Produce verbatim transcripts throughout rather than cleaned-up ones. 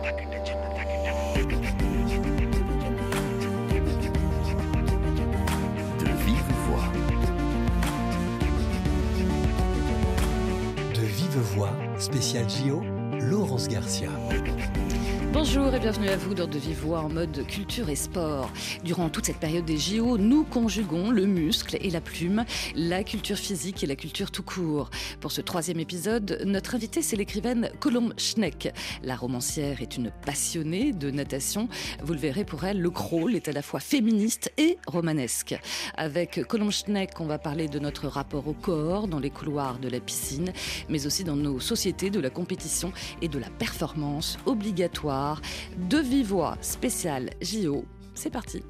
De vive voix. De vive voix, spécial J O, Laurence Garcia. Bonjour et bienvenue à vous dans De Vive Voix en mode culture et sport. Durant toute cette période des J O, nous conjuguons le muscle et la plume, la culture physique et la culture tout court. Pour ce troisième épisode, notre invitée, c'est l'écrivaine Colombe Schneck. La romancière est une passionnée de natation. Vous le verrez, pour elle, le crawl est à la fois féministe et romanesque. Avec Colombe Schneck, on va parler de notre rapport au corps dans les couloirs de la piscine, mais aussi dans nos sociétés de la compétition et de la performance obligatoire. De vive voix spécial J O, c'est parti.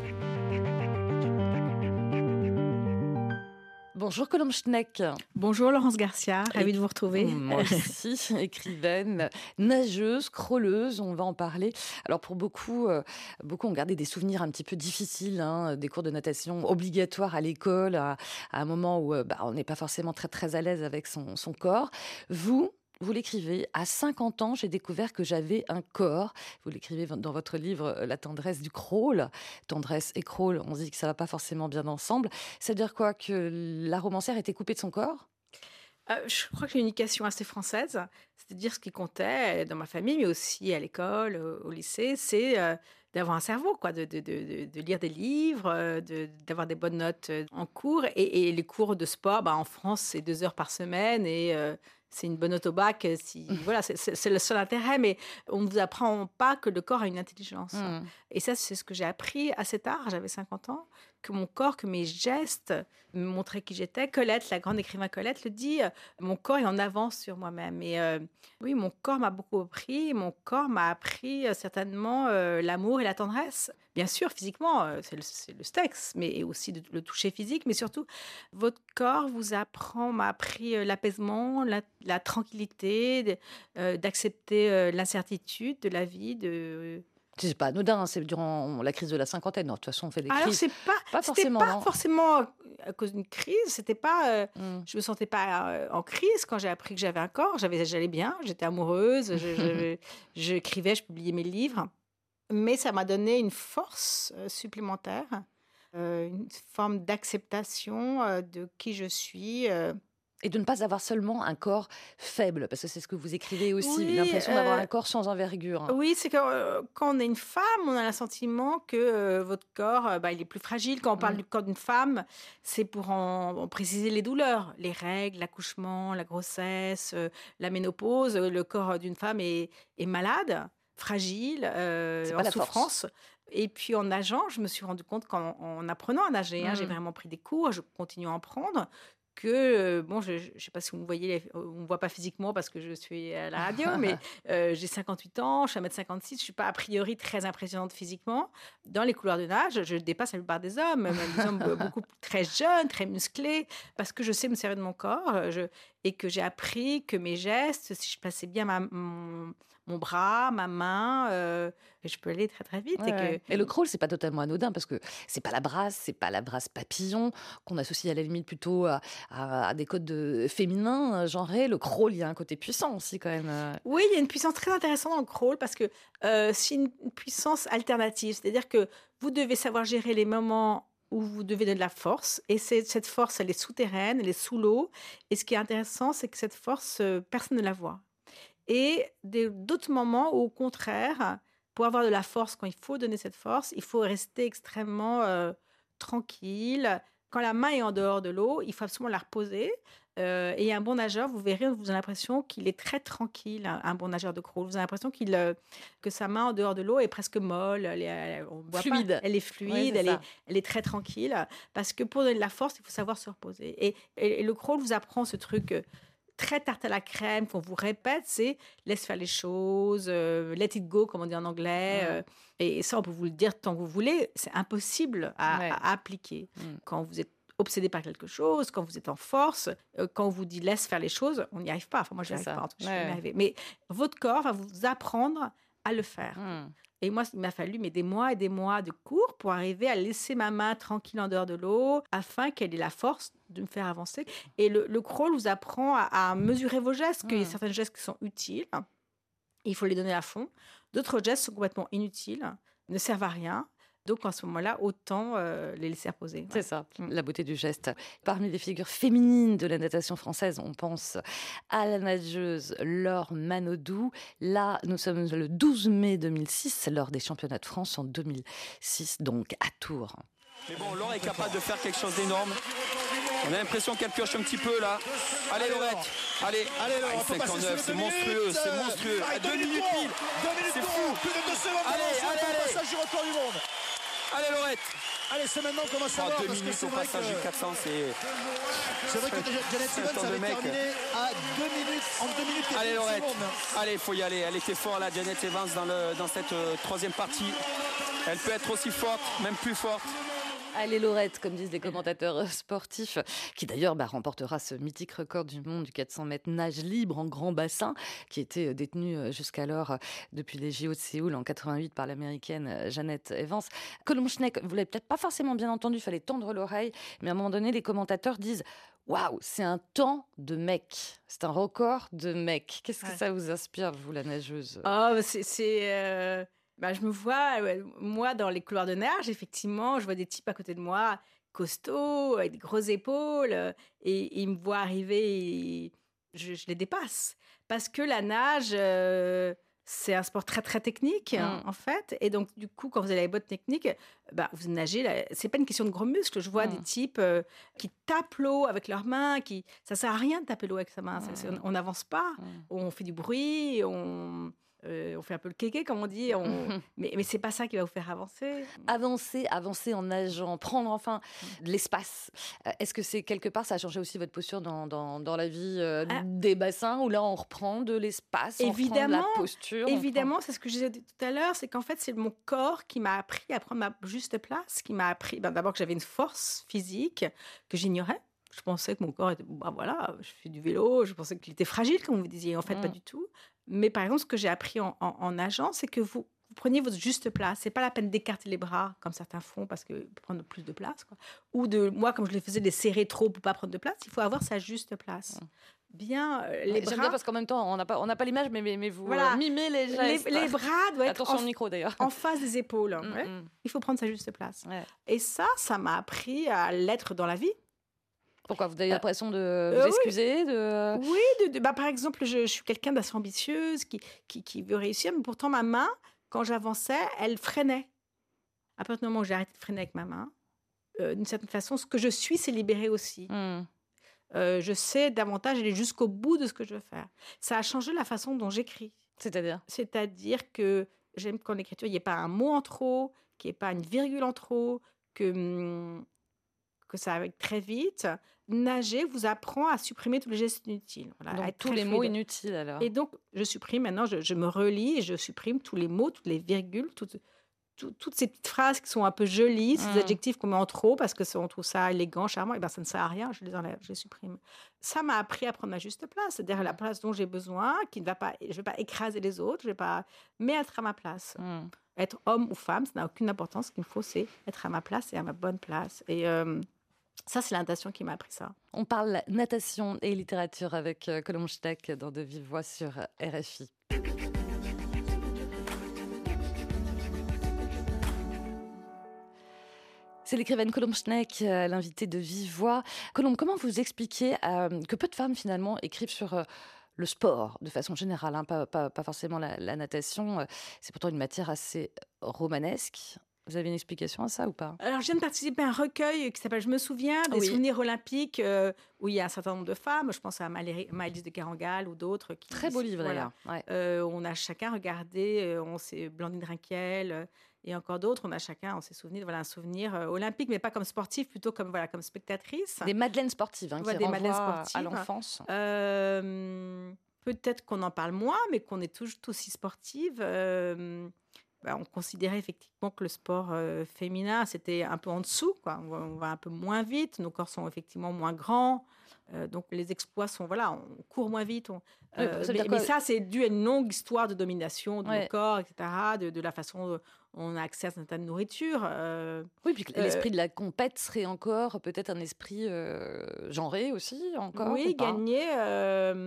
Bonjour Colombe Schneck. Bonjour Laurence Garcia, ravie de vous retrouver. Moi aussi, écrivaine, nageuse, crawleuse, on va en parler. Alors pour beaucoup, euh, beaucoup ont gardé des souvenirs un petit peu difficiles, hein, des cours de natation obligatoires à l'école, à, à un moment où euh, bah, on n'est pas forcément très très à l'aise avec son, son corps. Vous Vous l'écrivez, à cinquante ans, j'ai découvert que j'avais un corps. Vous l'écrivez dans votre livre « La tendresse du crawl ». Tendresse et crawl, on se dit que ça ne va pas forcément bien ensemble. Ça veut dire quoi, que la romancière était coupée de son corps ? euh, Je crois que j'ai une éducation assez française. C'est-à-dire ce qui comptait dans ma famille, mais aussi à l'école, au, au lycée, c'est euh, d'avoir un cerveau, quoi, de, de, de, de lire des livres, de, d'avoir des bonnes notes en cours. Et, et les cours de sport, bah, en France, c'est deux heures par semaine et... Euh, c'est une bonne note au bac, si, voilà, c'est, c'est, c'est le seul intérêt, mais on ne vous apprend pas que le corps a une intelligence. Mmh. Et ça, c'est ce que j'ai appris assez tard, j'avais cinquante ans, que mon corps, que mes gestes me montraient qui j'étais. Colette, la grande écrivain Colette le dit, mon corps est en avance sur moi-même. Et euh, oui, mon corps m'a beaucoup appris, mon corps m'a appris euh, certainement euh, l'amour et la tendresse. Bien sûr, physiquement, euh, c'est, le, c'est le sexe, mais aussi de, le toucher physique, mais surtout, votre corps vous apprend, m'a appris euh, l'apaisement, la, la tranquillité, de, euh, d'accepter euh, l'incertitude de la vie, de... C'est pas anodin, hein, c'est durant la crise de la cinquantaine. Non, de toute façon, on fait des crises. Alors, c'est pas, pas forcément, c'était pas forcément à cause d'une crise. C'était pas, euh, mm. Je me sentais pas euh, en crise quand j'ai appris que j'avais un corps. J'avais, j'allais bien, j'étais amoureuse, je, je, je écrivais, je publiais mes livres. Mais ça m'a donné une force euh, supplémentaire, euh, une forme d'acceptation euh, de qui je suis. Euh, Et de ne pas avoir seulement un corps faible, parce que c'est ce que vous écrivez aussi, oui, l'impression euh, d'avoir un corps sans envergure. Oui, c'est que euh, quand on est une femme, on a le sentiment que euh, votre corps, euh, bah, il est plus fragile. Quand on parle mmh. du corps d'une femme, c'est pour en, en préciser les douleurs, les règles, l'accouchement, la grossesse, euh, la ménopause. Le corps d'une femme est, est malade, fragile, euh, en souffrance. Force. Et puis en nageant, je me suis rendu compte qu'en en apprenant à nager, mmh. hein, j'ai vraiment pris des cours, je continue à en prendre, que, bon, je ne sais pas si vous me voyez, on ne me voit pas physiquement parce que je suis à la radio, mais euh, j'ai cinquante-huit ans, je suis un mètre cinquante-six, je ne suis pas a priori très impressionnante physiquement. Dans les couloirs de nage, je dépasse la plupart des hommes, même des hommes beaucoup très jeunes, très musclés, parce que je sais me servir de mon corps je, et que j'ai appris que mes gestes, si je plaçais bien ma, mon, mon bras, ma main, euh, je peux aller très très vite. Ouais, et, que... ouais. et le crawl, c'est pas totalement anodin parce que c'est pas la brasse, c'est pas la brasse papillon qu'on associe à la limite plutôt à, à, à des codes de féminins, genrés. Le crawl, il y a un côté puissant aussi quand même. Oui, il y a une puissance très intéressante dans le crawl parce que euh, c'est une puissance alternative, c'est-à-dire que vous devez savoir gérer les moments où vous devez donner de la force. Et c'est, cette force, elle est souterraine, elle est sous l'eau. Et ce qui est intéressant, c'est que cette force, euh, personne ne la voit. Et des, d'autres moments où, au contraire, pour avoir de la force, quand il faut donner cette force, il faut rester extrêmement euh, tranquille. Quand la main est en dehors de l'eau, il faut absolument la reposer. Euh, et un bon nageur, vous verrez, vous avez l'impression qu'il est très tranquille, un, un bon nageur de crawl. Vous avez l'impression qu'il, euh, que sa main en dehors de l'eau est presque molle, elle est, elle, on voit fluide. Pas, elle est fluide, ouais, elle, est, elle est très tranquille. Parce que pour donner de la force, il faut savoir se reposer. Et, et, et le crawl vous apprend ce truc très tarte à la crème qu'on vous répète, c'est laisse faire les choses, euh, let it go, comme on dit en anglais. Ouais. Euh, et ça, on peut vous le dire tant que vous voulez, c'est impossible à, ouais. à appliquer. Mm. Quand vous êtes obsédé par quelque chose, quand vous êtes en force, euh, quand on vous dit laisse faire les choses, on n'y arrive pas. Enfin, moi, je n'y arrive pas. En tout cas, ouais. je vais y arriver. Mais votre corps va vous apprendre à le faire. Mm. Et moi, il m'a fallu mais des mois et des mois de cours pour arriver à laisser ma main tranquille en dehors de l'eau afin qu'elle ait la force de me faire avancer. Et le, le crawl vous apprend à, à mesurer vos gestes, mmh. qu'il y a certains gestes qui sont utiles Il faut les donner à fond. D'autres gestes sont complètement inutiles, ne servent à rien. Donc, en ce moment-là, autant euh, les laisser reposer. Ouais. C'est ça, la beauté du geste. Parmi les figures féminines de la natation française, on pense à la nageuse Laure Manodou. Là, nous sommes le douze mai deux mille six, lors des championnats de France en deux mille six, donc à Tours. Mais bon, Laure est capable de faire quelque chose d'énorme. On a l'impression qu'elle pioche un petit peu là. Allez Laurette, allez, allez Laure, cinquante-neuf, c'est monstrueux, c'est monstrueux. À deux minutes pile, c'est fou. Plus de deux secondes. Allez, allez, allez. Passage du record du monde. Allez Laurette. Allez, c'est maintenant qu'on va savoir. En deux parce que minutes c'est au vrai passage que... du quatre cents, c'est... C'est vrai que Janet Evans avait terminé à deux minutes, en deux minutes et allez une Laurette, secondes. allez, il faut y aller. Elle était forte là, Janet Evans, dans, le, dans cette euh, troisième partie. Elle peut être aussi forte, même plus forte. Allez Laurette, comme disent les commentateurs sportifs, qui d'ailleurs bah, remportera ce mythique record du monde du quatre cents mètres nage libre en grand bassin, qui était détenu jusqu'alors depuis les J O de Séoul en quatre-vingt-huit par l'américaine Janet Evans. Colombe Schneck, vous l'avez peut-être pas forcément bien entendu, il fallait tendre l'oreille, mais à un moment donné, les commentateurs disent « Waouh, c'est un temps de mec, c'est un record de mec ». Qu'est-ce que ouais. ça vous inspire, vous, la nageuse ? Oh, c'est... c'est euh... Bah, je me vois, ouais, moi, dans les couloirs de nage, effectivement, je vois des types à côté de moi, costauds, avec des grosses épaules, et, et ils me voient arriver et je, je les dépasse. Parce que la nage, euh, c'est un sport très, très technique, mmh. hein, en fait. Et donc, du coup, quand vous avez les bonnes techniques, bah, vous nagez, là, c'est pas une question de gros muscles. Je vois mmh. des types euh, qui tapent l'eau avec leurs mains, qui... ça sert à rien de taper l'eau avec sa main. Mmh. C'est, c'est, on n'avance pas, mmh. on fait du bruit, on... Euh, on fait un peu le kéké, comme on dit, on... mais, mais c'est pas ça qui va vous faire avancer. Avancer, avancer en nageant, prendre enfin de l'espace. Euh, est-ce que c'est quelque part, ça a changé aussi votre posture dans, dans, dans la vie euh, ah. des bassins, où là on reprend de l'espace, évidemment, on reprend de la posture? Évidemment, prend... c'est ce que je disais tout à l'heure, c'est qu'en fait c'est mon corps qui m'a appris à prendre ma juste place, qui m'a appris, ben, d'abord que j'avais une force physique que j'ignorais. Je pensais que mon corps était, bah voilà, je fais du vélo, je pensais qu'il était fragile, comme vous disiez. En fait, mmh. pas du tout. Mais par exemple, ce que j'ai appris en, en, en nageant, c'est que vous, vous preniez votre juste place. C'est pas la peine d'écarter les bras, comme certains font, parce que pour prendre plus de place. Quoi. Ou de, moi, comme je les faisais, les serrer trop pour pas prendre de place. Il faut avoir sa juste place. Mmh. Bien, euh, les ouais, bras... J'aime bien parce qu'en même temps, on n'a pas, on n'a pas l'image, mais, mais, mais vous voilà. euh, mimez les gestes. Les, les bras doivent être Attention en, au micro, d'ailleurs. en face des épaules. Mmh, ouais. mmh. Il faut prendre sa juste place. Ouais. Et ça, ça m'a appris à l'être dans la vie. Pourquoi ? Vous avez l'impression de vous euh, excuser oui. de... Oui, de, de, bah, par exemple, je, je suis quelqu'un d'assez ambitieuse, qui, qui, qui veut réussir, mais pourtant ma main, quand j'avançais, elle freinait. À partir du moment où j'ai arrêté de freiner avec ma main, euh, d'une certaine façon, ce que je suis, c'est libéré aussi. Mm. Euh, je sais davantage aller jusqu'au bout de ce que je veux faire. Ça a changé la façon dont j'écris. C'est-à-dire ? C'est-à-dire que j'aime qu'en écriture, il n'y ait pas un mot en trop, qu'il n'y ait pas une virgule en trop, que... Hum, que ça va très vite. Nager vous apprend à supprimer tous les gestes inutiles. Voilà, donc, tous les fluide. Mots inutiles, alors. Et donc, je supprime, maintenant, je, je me relis et je supprime tous les mots, toutes les virgules, toutes, tout, toutes ces petites phrases qui sont un peu jolies, mmh. ces adjectifs qu'on met en trop parce qu'on trouve ça élégant, charmant, et ben ça ne sert à rien, je les enlève, je les supprime. Ça m'a appris à prendre ma juste place, c'est-à-dire la place dont j'ai besoin, qui ne va pas, je ne vais pas écraser les autres, je vais pas, mais être à ma place. Mmh. Être homme ou femme, ça n'a aucune importance. Ce qu'il me faut, c'est être à ma place et à ma bonne place. Et... Euh, ça, c'est la natation qui m'a appris ça. On parle natation et littérature avec Colombe Schneck dans De Vive Voix sur R F I. C'est l'écrivaine Colombe Schneck, l'invitée de Vive Voix. Colombe, comment vous expliquez euh, que peu de femmes, finalement, écrivent sur... Euh, le sport, de façon générale, hein, pas, pas, pas forcément la, la natation. C'est pourtant une matière assez romanesque. Vous avez une explication à ça ou pas ? Alors, je viens de participer à un recueil qui s'appelle « Je me souviens » des oui. souvenirs olympiques euh, où il y a un certain nombre de femmes. Je pense à Maëlys de Kerangal ou d'autres. Qui, Très beau livre, voilà. d'ailleurs. Ouais. Euh, on a chacun regardé, euh, on s'est Blandine Rinquiel euh, et encore d'autres. On a chacun, on s'est souvenu, voilà, un souvenir euh, olympique, mais pas comme sportif, plutôt comme, voilà, comme spectatrice. Des madeleines sportives, hein, voilà, qui des madeleines sportives à l'enfance. Euh, peut-être qu'on en parle moins, mais qu'on est tout, tout aussi sportive. Euh, On considérait effectivement que le sport euh, féminin, c'était un peu en dessous, quoi. On, va, on va un peu moins vite, nos corps sont effectivement moins grands, euh, donc les exploits sont, voilà, on court moins vite. On, euh, oui, mais, mais ça, c'est dû à une longue histoire de domination de ouais. nos corps, et cetera, de, de la façon dont on a accès à certaines nourritures. Euh, oui, puis l'esprit de la compète serait encore peut-être un esprit euh, genré aussi, encore. Oui, gagné... Euh,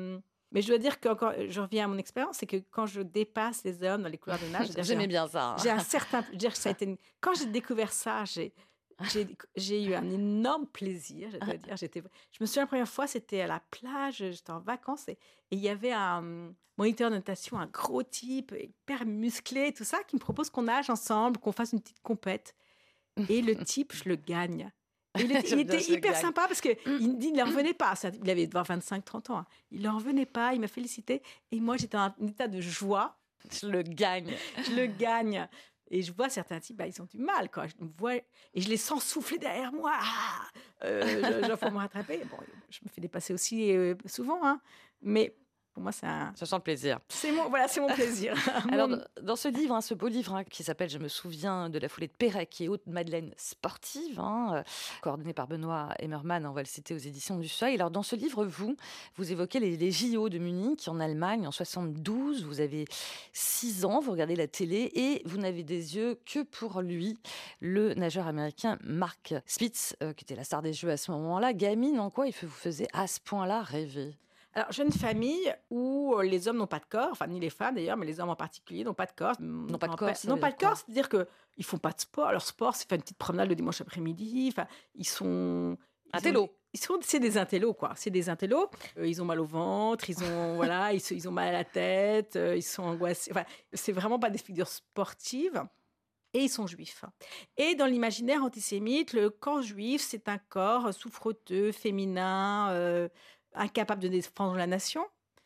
Mais je dois dire que encore, je reviens à mon expérience, c'est que quand je dépasse les hommes dans les couloirs de nage, je veux dire, J'aimais j'ai un- bien ça. j'ai un certain, je veux dire que ça a été une- quand j'ai découvert ça, j'ai j'ai j'ai eu un énorme plaisir, je dois dire. J'étais, je me souviens la première fois, c'était à la plage, j'étais en vacances et et il y avait un moniteur de natation, un gros type, hyper musclé, tout ça, qui me propose qu'on nage ensemble, qu'on fasse une petite compète. Et le type, je le gagne. Et il était, il J'aime bien, était je le hyper gagne. sympa parce qu'il il n'en revenait pas. Ça, il avait devant vingt-cinq trente ans. hein. Il n'en revenait pas, il m'a félicité. Et moi, j'étais en état de joie. Je le gagne. Je le gagne. Et je vois certains types, bah, ils ont du mal. Quoi. Je me vois, et je les sens souffler derrière moi. Ah euh, je, je faut me rattraper. Bon, je me fais dépasser aussi euh, souvent. Hein. Mais pour moi, c'est, un, Ça sent le plaisir. c'est, mon, voilà, c'est mon plaisir. Alors, Mon- dans- dans ce livre, hein, ce beau livre hein, qui s'appelle « Je me souviens de la foulée de Pérec » qui est Haute-Madeleine sportive, hein, euh, coordonné par Benoît Emmermann, on va le citer aux éditions du Seuil. Alors, dans ce livre, vous, vous évoquez les, les J O de Munich en Allemagne en soixante-douze. Vous avez six ans, vous regardez la télé et vous n'avez des yeux que pour lui, le nageur américain Mark Spitz, euh, qui était la star des Jeux à ce moment-là. Gamine, en quoi il vous faisait à ce point-là rêver ? Alors, jeune famille où euh, les hommes n'ont pas de corps, enfin, ni les femmes d'ailleurs, mais les hommes en particulier n'ont pas de corps. N'ont pas de corps, ça N'ont veut pas dire de corps, quoi c'est-à-dire qu'ils ne font pas de sport. Leur sport, c'est faire une petite promenade le dimanche après-midi. Enfin, ils sont. ils Intello. ont- Ils sont, c'est des intellos, quoi. C'est des intellos. Euh, ils ont mal au ventre, ils ont, voilà, ils, se- ils ont mal à la tête, euh, ils sont angoissés. Enfin, c'est vraiment pas des figures sportives. Et ils sont juifs. Et dans l'imaginaire antisémite, le corps juif, c'est un corps souffreteux, féminin, euh, incapable de défendre la nation.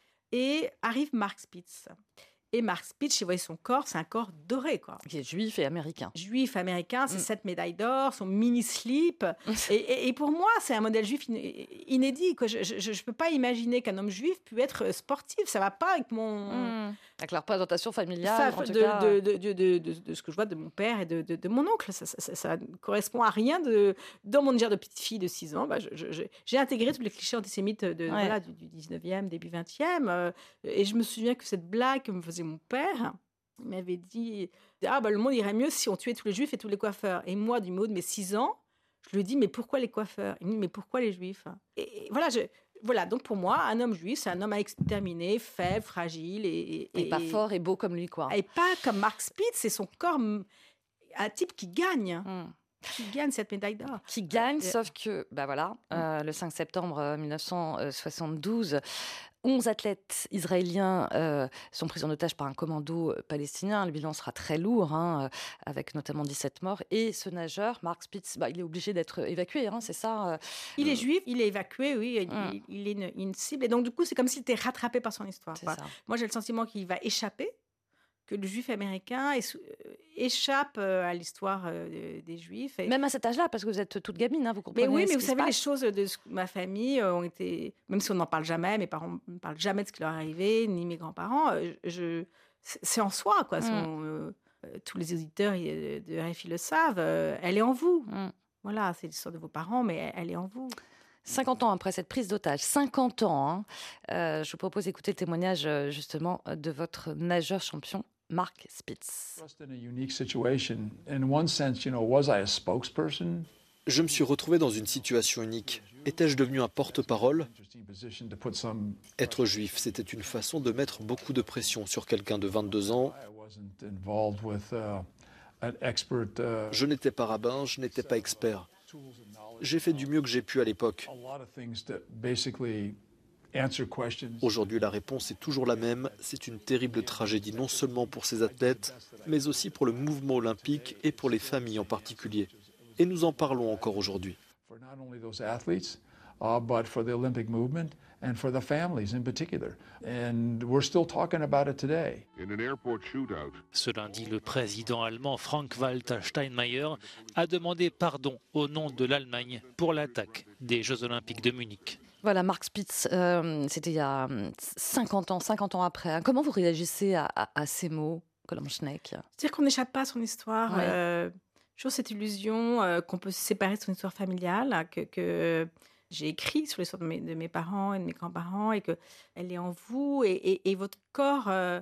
Et arrive Mark Spitz. Et Mark Spitz, vous voyez son corps, c'est un corps doré, quoi. Qui est juif et américain. Juif américain, c'est Mm. sept médailles d'or, son mini-slip. et, et- et pour moi, c'est un modèle juif in- inédit. Quoi. Je ne peux pas imaginer qu'un homme juif puisse être sportif. Ça ne va pas avec mon... Mmh. Avec la représentation familiale, Ça, en tout de, cas. de, de, de, de, de- de ce que je vois de mon père et de, de, de mon oncle. Ça, ça, ça, ça ne correspond à rien. De, dans mon univers de petite fille de six ans, bah, je- je- je- j'ai intégré tous les clichés antisémites de, Ouais. voilà, du, du dix-neuvième, début vingtième. euh, et je me souviens que cette blague que me faisait mon père, il m'avait dit ah, bah, le monde irait mieux si on tuait tous les juifs et tous les coiffeurs. Et moi, du haut de mes six ans, je lui dis mais pourquoi les coiffeurs? Il me dit mais pourquoi les juifs? Et, et voilà, je, voilà, donc pour moi, un homme juif, c'est un homme à exterminer, faible, fragile et, Et pas fort et beau comme lui, quoi. et pas comme Mark Spitz, c'est son corps, m- un type qui gagne, Mmh. qui gagne cette médaille d'or. Qui gagne, Euh, sauf que, bah voilà, euh, le cinq septembre euh, mille neuf cent soixante-douze, onze athlètes israéliens euh, sont pris en otage par un commando euh, palestinien. Le bilan sera très lourd, hein, euh, avec notamment dix-sept morts. Et ce nageur, Mark Spitz, bah, il est obligé d'être évacué, hein, c'est ça euh, Il est juif, il est évacué, oui, il, Mm. il- il est une, une cible. Et donc, du coup, c'est comme s'il était rattrapé par son histoire. C'est quoi. ça. Moi, j'ai le sentiment qu'il va échapper, que le juif américain est sous- euh, échappe euh, à l'histoire euh, des juifs. Et- Même à cet âge-là, parce que vous êtes toute gamine, hein, vous comprenez mais oui, ce mais vous qui se savez, les passe. choses de ce- ma famille euh, ont été, même si on n'en parle jamais, mes parents ne parlent jamais de ce qui leur est arrivé, ni mes grands-parents, euh, je, c'est c'est en soi, quoi. Mm. Son, euh, euh, tous les auditeurs euh, de R F I le savent, euh, elle est en vous. Mm. Voilà, c'est l'histoire de vos parents, mais elle, elle est en vous. cinquante ans après cette prise d'otage, cinquante ans, hein, euh, je vous propose d'écouter le témoignage euh, justement de votre nageur champion, Mark Spitz. Just in a unique situation. In one sense, you know, was I a spokesperson? Je me suis retrouvé dans une situation unique. Étais-je devenu un porte-parole? Interesting position to put some. Être juif, c'était une façon de mettre beaucoup de pression sur quelqu'un de vingt-deux ans. I wasn't involved with uh, an expert. Uh, Je n'étais pas rabbin, je n'étais pas expert. J'ai fait du mieux que j'ai pu à l'époque. a lot of things to basically answer questions. Aujourd'hui, la réponse est toujours la même. C'est une terrible tragédie, non seulement pour ces athlètes, mais aussi pour le mouvement olympique et pour les familles en particulier. Et nous en parlons encore aujourd'hui. For not only those athletes, uh, but for the Olympic movement and for the families in particular. And we're still talking about it today. In an airport shootout, Ce lundi, le président allemand Frank-Walter Steinmeier a demandé pardon au nom de l'Allemagne pour l'attaque des Jeux Olympiques de Munich. Voilà, Mark Spitz, euh, c'était il y a hum, cinquante ans, cinquante ans après. hein. Comment vous réagissez à, à- à ces mots, Colombe Schneck? C'est-à-dire qu'on n'échappe pas à son histoire. Ouais. Euh, toujours cette illusion euh, qu'on peut se séparer de son histoire familiale, que, que j'ai écrit sur l'histoire de mes, de mes parents et de mes grands-parents, et qu'elle est en vous, et, et- et votre corps euh,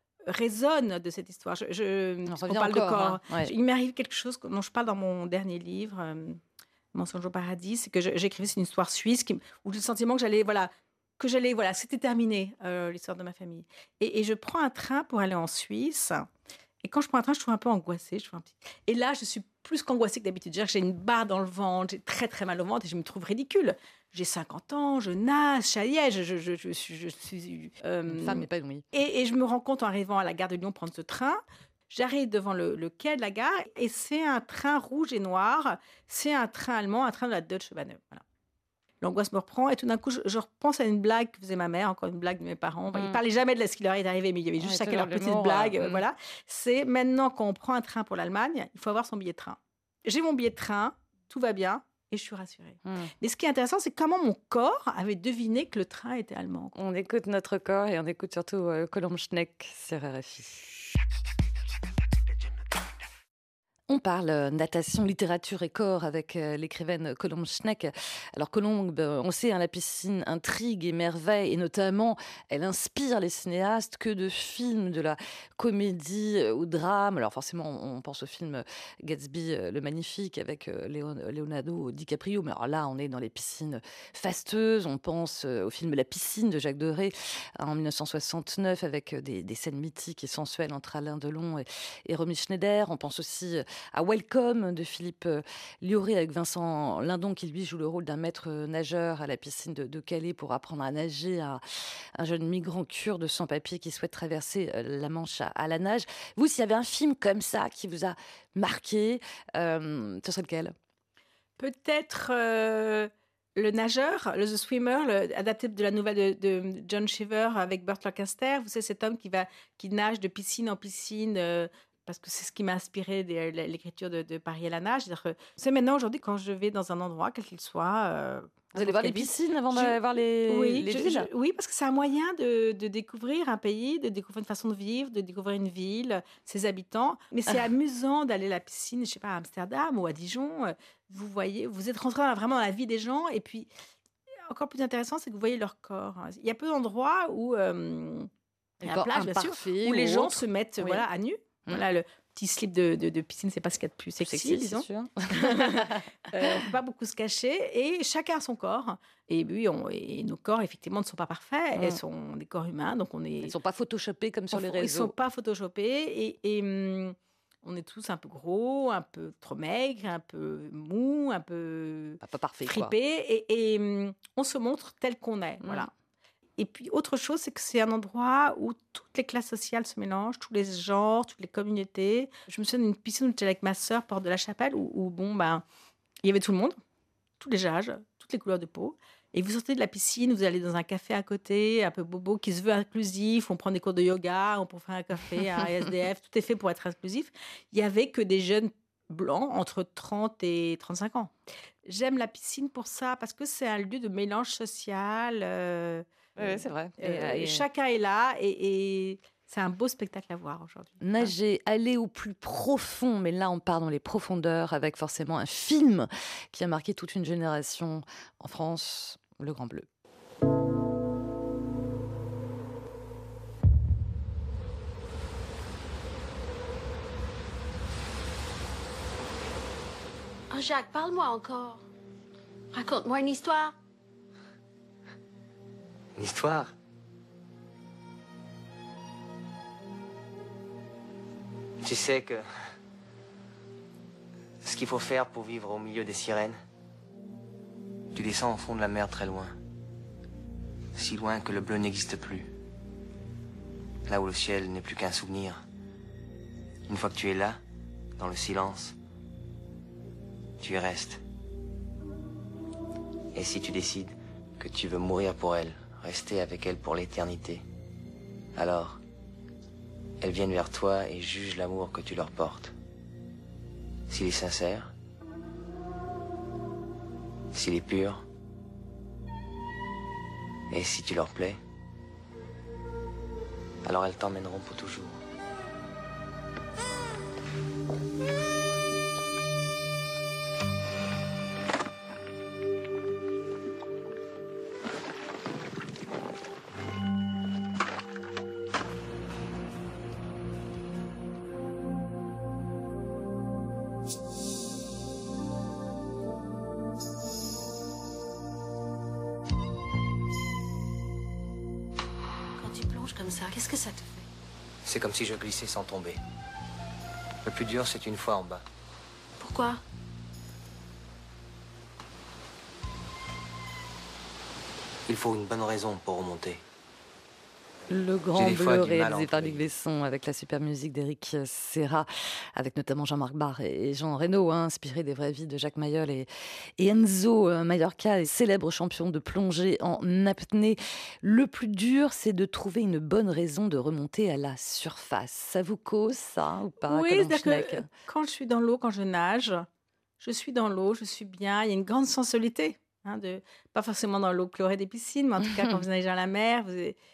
résonne de cette histoire. Je, je- On on revient parle encore, de corps. hein, ouais. Il m'arrive quelque chose dont je parle dans mon dernier livre, euh, Mensonge au paradis, c'est que je- j'écrivais, c'est une histoire suisse qui, où j'ai le sentiment que j'allais voilà, que j'allais, voilà, c'était terminé, euh, l'histoire de ma famille. Et, et je prends un train pour aller en Suisse. Et quand je prends un train, je suis un peu angoissée. Je suis un petit... Et là, je suis plus qu'angoissée que d'habitude. C'est-à-dire que j'ai une barre dans le ventre, j'ai très très mal au ventre et je me trouve ridicule. J'ai cinquante ans, je nage, ça y est, je, je, je, je, suis... Je suis euh... Une femme épanouie. Et, et je me rends compte en arrivant à la gare de Lyon prendre ce train. J'arrive devant le, le quai de la gare et c'est un train rouge et noir. C'est un train allemand, un train de la Deutsche Bahn. Voilà. L'angoisse me reprend et tout d'un coup, je, je repense à une blague que faisait ma mère, encore une blague de mes parents. Mm. Ils ne parlaient jamais de ce qui leur est arrivé, mais il y avait juste ouais, chacun leur petite blague. Euh, mm. Voilà. C'est maintenant, quand on prend un train pour l'Allemagne, il faut avoir son billet de train. J'ai mon billet de train, tout va bien et je suis rassurée. Mm. Mais ce qui est intéressant, c'est comment mon corps avait deviné que le train était allemand. On écoute notre corps et on écoute surtout euh, Colombe Schneck sur R F I. On parle natation, littérature et corps avec l'écrivaine Colombe Schneck. Alors Colombe, on sait, hein, la piscine intrigue, émerveille et notamment elle inspire les cinéastes. Que de films, de la comédie au drame. Alors forcément, on pense au film Gatsby le Magnifique avec Leonardo DiCaprio. Mais alors là, on est dans les piscines fasteuses. On pense au film La piscine de Jacques Deray en dix-neuf cent soixante-neuf avec des, des scènes mythiques et sensuelles entre Alain Delon et, et Romy Schneider. On pense aussi à Welcome de Philippe Lioré avec Vincent Lindon qui lui joue le rôle d'un maître nageur à la piscine de, de Calais pour apprendre à nager à un jeune migrant kurde sans papier qui souhaite traverser la Manche à, à la nage. Vous, s'il y avait un film comme ça qui vous a marqué, euh, ce serait lequel ? Peut-être euh, Le Nageur, le The Swimmer, le, adapté de la nouvelle de, de John Cheever avec Burt Lancaster. Vous savez, cet homme qui, va, qui nage de piscine en piscine... Euh, parce que c'est ce qui m'a inspiré de l'écriture de, de Paris à la nage. C'est-à-dire que c'est maintenant, aujourd'hui, quand je vais dans un endroit, quel qu'il soit... Euh, Vous allez voir les piscines avant d'aller voir les, oui, les je, villes je, Oui, parce que c'est un moyen de, de découvrir un pays, de découvrir une façon de vivre, de découvrir une ville, ses habitants. Mais c'est amusant d'aller à la piscine, je ne sais pas, à Amsterdam ou à Dijon. Vous voyez, vous êtes rentré vraiment dans la vie des gens. Et puis, encore plus intéressant, c'est que vous voyez leur corps. Il y a peu d'endroits où... Euh, la plage, bien sûr, où les gens autre. se mettent oui. voilà, à nu. Mmh. Voilà, le petit slip de, de, de piscine, c'est pas ce qu'il y a de plus sexy, sexy disons. C'est sûr. euh, on peut pas beaucoup se cacher et chacun a son corps. Et oui, on, et nos corps, effectivement, ne sont pas parfaits. Mmh. Elles sont des corps humains, donc on est. Ils sont pas photoshopés comme sur on, les réseaux. Ils sont pas photoshopés et, et hum, on est tous un peu gros, un peu trop maigres, un peu mous, un peu pas, pas parfait, fripés, et, et hum, on se montre tel qu'on est. Mmh. Voilà. Et puis, autre chose, c'est que c'est un endroit où toutes les classes sociales se mélangent, tous les genres, toutes les communautés. Je me souviens d'une piscine où j'étais avec ma sœur, Porte de la Chapelle, où, où bon, ben, il y avait tout le monde, tous les âges, toutes les couleurs de peau. Et vous sortez de la piscine, vous allez dans un café à côté, un peu bobo, qui se veut inclusif. On prend des cours de yoga, on peut faire un café, un S D F, tout est fait pour être inclusif. Il n'y avait que des jeunes blancs entre trente et trente-cinq ans. J'aime la piscine pour ça, parce que c'est un lieu de mélange social. Euh, Oui, c'est vrai. Et, euh, et chacun est là et, et c'est un beau spectacle à voir aujourd'hui. Nager, aller au plus profond, mais là on part dans les profondeurs avec forcément un film qui a marqué toute une génération en France, Le Grand Bleu. Oh Jacques, parle-moi encore. Raconte-moi une histoire. Une histoire? Tu sais que ce qu'il faut faire pour vivre au milieu des sirènes, tu descends au fond de la mer très loin, si loin que le bleu n'existe plus, là où le ciel n'est plus qu'un souvenir. Une fois que tu es là, dans le silence, tu y restes. Et si tu décides que tu veux mourir pour elle, rester avec elle pour l'éternité, alors, elles viennent vers toi et jugent l'amour que tu leur portes. S'il est sincère, s'il est pur, et si tu leur plais, alors elles t'emmèneront pour toujours. Qu'est-ce que ça te fait? C'est comme si je glissais sans tomber. Le plus dur, c'est une fois en bas. Pourquoi? Il faut une bonne raison pour remonter. Le Grand J'ai des fois Bleu, du mal à réalisé par entrer. Luc Besson, avec la super musique d'Éric Serra, avec notamment Jean-Marc Barr et Jean Reno, hein, inspiré des vraies vies de Jacques Mayol et, et Enzo euh, Mallorca, célèbre champion de plongée en apnée. Le plus dur, c'est de trouver une bonne raison de remonter à la surface. Ça vous cause ça ou pas? Oui, Colombe c'est-à-dire Schneck que quand je suis dans l'eau, quand je nage, je suis dans l'eau, je suis bien. Il y a une grande sensualité. Hein, de, pas forcément dans l'eau chlorée des piscines, mais en tout cas, quand vous nagez dans la mer, vous,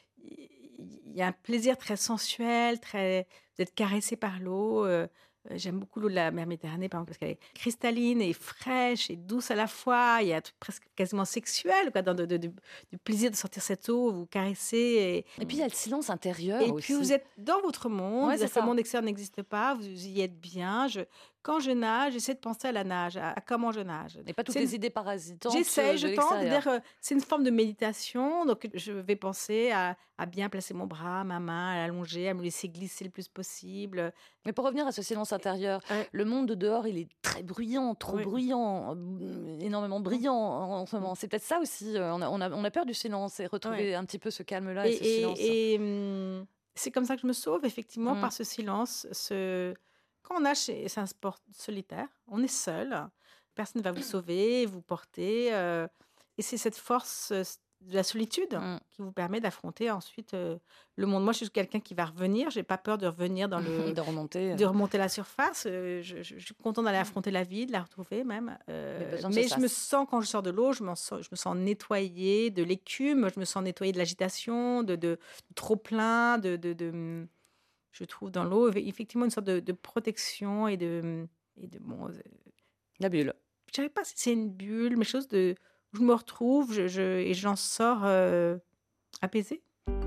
il y a un plaisir très sensuel, très, vous êtes caressé par l'eau. Euh, euh, j'aime beaucoup l'eau de la mer Méditerranée, par exemple, parce qu'elle est cristalline et fraîche et douce à la fois. Il y a un truc presque quasiment sexuel, quoi, dans de, de, de, du plaisir de sortir cette eau, vous caresser. Et, Et puis il y a le silence intérieur et aussi. puis vous êtes dans votre monde, Ouais, c'est-à-dire c'est que le ça. monde extérieur n'existe pas, vous y êtes bien. Je, quand je nage, j'essaie de penser à la nage, à, à comment je nage. Et pas toutes C'est les une- idées parasitantes J'essaie, euh, je de tente. l'extérieur. C'est-à-dire, euh, c'est une forme de méditation. Donc, je vais penser à, à bien placer mon bras, ma main, à l'allonger, à me laisser glisser le plus possible. Mais pour revenir à ce silence intérieur, Ouais. le monde de dehors, il est très bruyant, trop Oui. bruyant, euh, énormément brillant en, en ce moment. C'est peut-être ça aussi. euh, On a, on a, on a peur du silence et retrouver Ouais. un petit peu ce calme-là et, Et, ce silence. et- et, hum, c'est comme ça que je me sauve, effectivement, Mm. par ce silence. Ce... Quand on nage, c'est c'est un sport solitaire. On est seul. Personne ne va vous sauver, vous porter. euh, et c'est cette force euh, de la solitude Mm. qui vous permet d'affronter ensuite euh, le monde. Moi, je suis quelqu'un qui va revenir. J'ai pas peur de revenir dans le... de remonter. de remonter la surface. Euh, Je, je- je suis contente d'aller affronter la vie, de la retrouver même. Euh, Mais besoin de mais se je me sas. sens, quand je sors de l'eau, je, m'en sens- je me sens nettoyée de l'écume, je me sens nettoyée de l'agitation, de, de, de trop-plein, de, de, de- je trouve dans l'eau effectivement une sorte de, de protection et de... Et de bon, euh, La bulle. je ne sais pas si c'est une bulle, mais chose de, où je me retrouve je, je- et j'en sors euh, apaisée.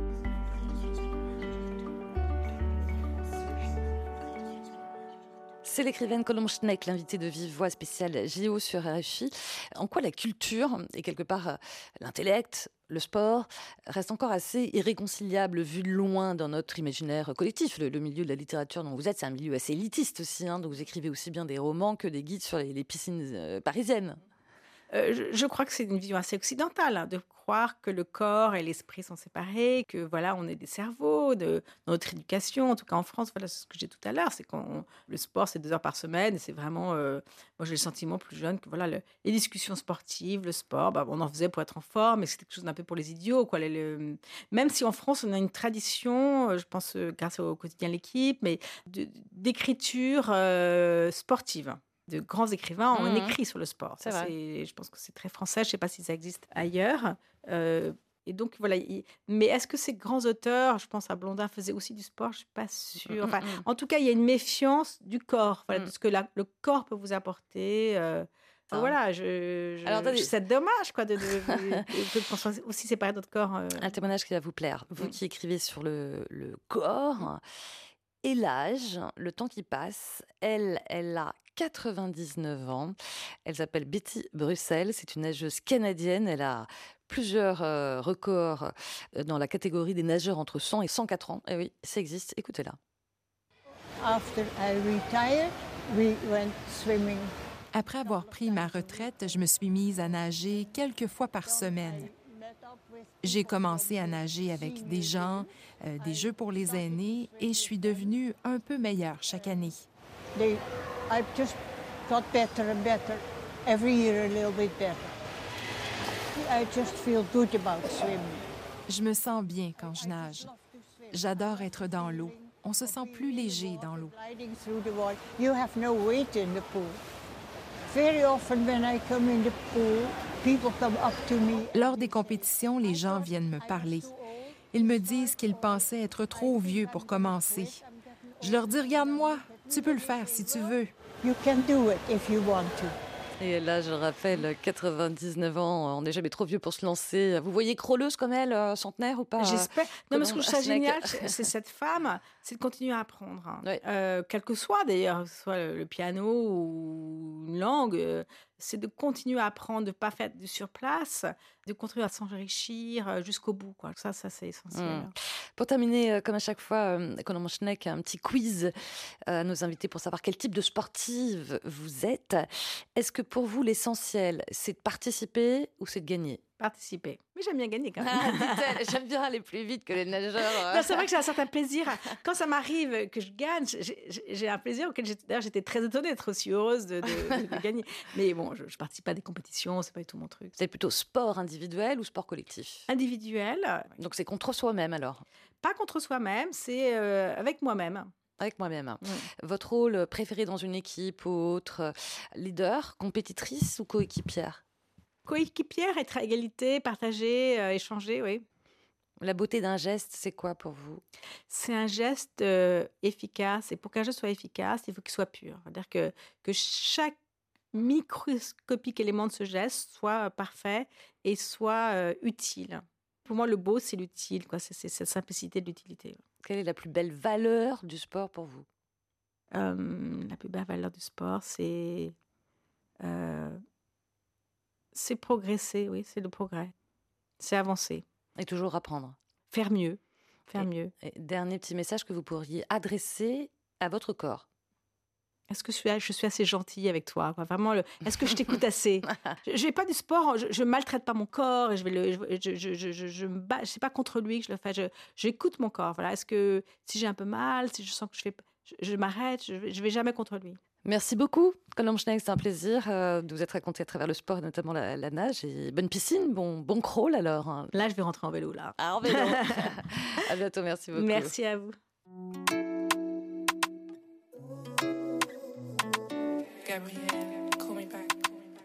C'est l'écrivaine Colombe Schneck, l'invitée de Vive Voix spéciale J O sur R F I. En quoi la culture, et quelque part euh, l'intellect, le sport, reste encore assez irréconciliable vu de loin dans notre imaginaire collectif. Le, le milieu de la littérature dont vous êtes, c'est un milieu assez élitiste aussi. Hein, donc vous écrivez aussi bien des romans que des guides sur les, les piscines euh, parisiennes. Euh, je, je crois que c'est une vision assez occidentale, hein, de croire que le corps et l'esprit sont séparés, que voilà, on est des cerveaux, de dans notre éducation, en tout cas en France, voilà ce que j'ai tout à l'heure, c'est qu'on le sport c'est deux heures par semaine, et c'est vraiment, euh, moi j'ai le sentiment plus jeune que voilà le- les discussions sportives, le sport, bah, on en faisait pour être en forme, mais c'était quelque chose d'un peu pour les idiots, quoi. Le- le- même si en France on a une tradition, euh, je pense euh, grâce au quotidien L'Équipe, mais de- d'écriture euh, sportive. De grands écrivains ont Mhm. écrit sur le sport. C'est Ça, vrai. c'est- je pense que c'est très français. Je ne sais pas si ça existe ailleurs. Euh, et donc, voilà. il- Mais est-ce que ces grands auteurs, je pense à Blondin, faisaient aussi du sport? Je ne suis pas sûre. Enfin, Mm, mm, mm. en tout cas, il y a une méfiance du corps, voilà, Mm. de ce que la- le corps peut vous apporter. euh, enfin, Ah. voilà, je, je, Alors, attendez. je- c'est dommage quoi, de, de, de- de- qu'on soit aussi séparés de notre corps. euh. Un témoignage qui va vous plaire. Vous Mm. qui écrivez sur le, le corps et l'âge, le temps qui passe, elle, elle a quatre-vingt-dix-neuf ans. Elle s'appelle Betty Bruxelles. C'est une nageuse canadienne. Elle a plusieurs euh, records euh, dans la catégorie des nageurs entre cent et cent quatre ans. Et oui, ça existe. Écoutez-la. After I retired, we went swimming. Après avoir pris ma retraite, je me suis mise à nager quelques fois par semaine. J'ai commencé à nager avec des gens, euh, des jeux pour les aînés, et je suis devenue un peu meilleure chaque année. They, I've just got better and better. Every year a little bit better. I just feel good about swimming. Je me sens bien quand je nage. J'adore être dans l'eau. On se sent plus léger dans l'eau. Gliding through the water. You have no weight in the pool. Very often when I come in the pool, people come up to me. Lors des compétitions, les gens viennent me parler. Ils me disent qu'ils pensaient être trop vieux pour commencer. Je leur dis, regarde-moi, tu peux le faire si tu veux. You can do it if you want to. Et là, je rappelle, quatre-vingt-dix-neuf ans, on n'est jamais trop vieux pour se lancer. Vous voyez crôleuse comme elle, euh, centenaire ou pas? J'espère. Non, mais ce que je trouve ça Schneck. génial, c'est c'est cette femme, c'est de continuer à apprendre. hein. Ouais. Euh, quel que soit d'ailleurs, que ce soit le, le piano ou une langue, euh, c'est de continuer à apprendre, de ne pas faire du surplace, de continuer à s'enrichir euh, jusqu'au bout. Quoi. Ça, ça c'est essentiel. Mm. Pour terminer, comme à chaque fois, Colombe Schneck, un petit quiz à nos invités pour savoir quel type de sportive vous êtes. Est-ce que pour vous, l'essentiel, c'est de participer ou c'est de gagner ? Participer. Mais j'aime bien gagner quand même. Ah, dit-elle, j'aime bien aller plus vite que les nageurs. Non, c'est vrai que j'ai un certain plaisir. Quand ça m'arrive que je gagne, j'ai, j'ai un plaisir auquel j'étais, d'ailleurs, j'étais très étonnée d'être aussi heureuse de, de, de gagner. Mais bon, je ne participe pas à des compétitions, c'est pas du tout mon truc. C'est plutôt sport individuel ou sport collectif ? Individuel. Donc c'est contre soi-même alors ? Pas contre soi-même, c'est euh, avec moi-même. Avec moi-même. Mmh. Votre rôle préféré dans une équipe ou autre ? Leader, compétitrice ou coéquipière ? Coéquipière, être à égalité, partager, euh, échanger, oui. La beauté d'un geste, c'est quoi pour vous ? C'est un geste euh, efficace. Et pour qu'un geste soit efficace, il faut qu'il soit pur. C'est-à-dire que, que chaque microscopique élément de ce geste soit parfait et soit euh, utile. Pour moi, le beau, c'est l'utile, quoi. C'est, c'est cette simplicité de l'utilité. Quelle est la plus belle valeur du sport pour vous ? euh, La plus belle valeur du sport, c'est... Euh, c'est progresser, oui, c'est le progrès. C'est avancer. Et toujours apprendre. Faire mieux. Faire et, mieux. Et dernier petit message que vous pourriez adresser à votre corps. Est-ce que je suis, je suis assez gentille avec toi, quoi. Vraiment, le, est-ce que je t'écoute assez ? Je ne fais pas du sport, je ne maltraite pas mon corps, et je ne je, je, je, je, je me bats, je sais pas contre lui que je le fais, je, j'écoute mon corps. Voilà. Est-ce que si j'ai un peu mal, si je sens que je fais, je, je m'arrête, je ne vais jamais contre lui. Merci beaucoup, Colombe Schneck, c'est un plaisir euh, de vous être raconté à travers le sport et notamment la, la nage. Et bonne piscine, bon, bon crawl alors. Hein. Là, je vais rentrer en vélo, là. Ah, en vélo. À bientôt, merci beaucoup. Merci à vous. Gabriel, call me back.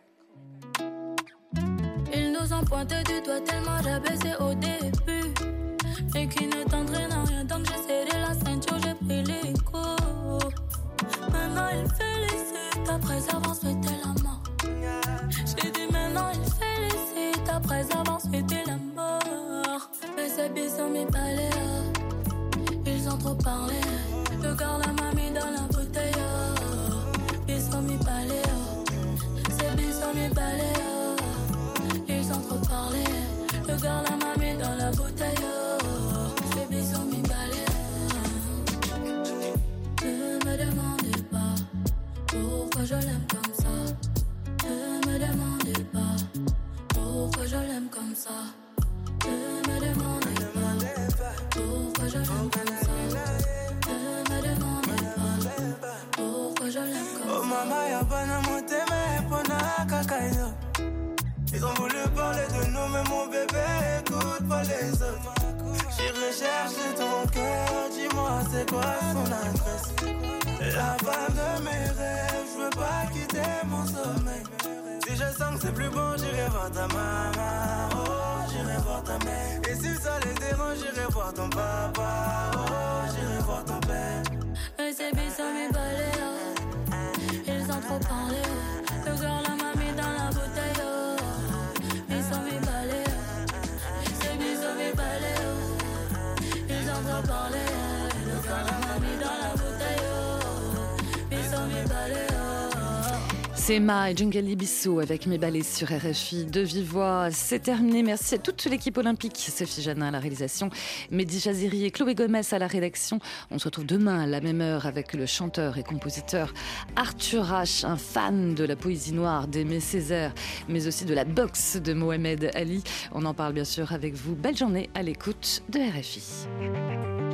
Ils nous ont pointé du doigt tellement j'ai baissé au début. Et qui ne t'entraîne à rien, donc j'ai serré la ceinture, j'ai pris les coups. Maintenant il félicite, après avoir souhaité la mort. J'ai dit maintenant il félicite, après avoir souhaité la mort. Mais ces bisous mes balayeurs, ils ont trop parlé. Le gars la m'a mis dans la bouteille. Bisous mes balayeurs, ces bisous mes balayeurs, ils ont trop parlé. Le gars la m'a mis dans la bouteille. Ces bisous mes balayeurs. Ne me demandez pas pourquoi je l'aime comme ça. Ne me demandez pas pourquoi je l'aime comme ça. Ne me demandez pas pourquoi je l'aime comme ça. Ne me demandez pas pourquoi je l'aime comme ça. Oh maman y'a pas na monté mais pas na kakayo. Ils ont voulu parler de nous mais mon bébé écoute pas les autres. J'irai chercher ton cœur, dis-moi c'est quoi son adresse. La femme de mes rêves, je veux pas quitter mon sommeil. Si je sens que c'est plus bon, j'irai voir ta maman. Oh, j'irai voir ta mère. Et si ça les dérange, j'irai voir ton papa. Oh, j'irai voir ton père. Mais c'est bizarre mes balayeurs, ils ont trop parlé. Le gars la m'a mis dans la bouteille. Ils sont mes balayeurs, c'est bizarre mes balayeurs. Ils ont trop parlé. Le gars la m'a mis dans la bouteille. Ils sont mes balayeurs. C'est Emma et Djungali Bissou avec Mes balais sur R F I de vive voix. C'est terminé. Merci à toute l'équipe olympique. Sophie Janin à la réalisation, Mehdi Jaziri et Chloé Gomez à la rédaction. On se retrouve demain à la même heure avec le chanteur et compositeur Arthur H, un fan de la poésie noire d'Aimé Césaire, mais aussi de la boxe de Mohamed Ali. On en parle bien sûr avec vous. Belle journée à l'écoute de R F I.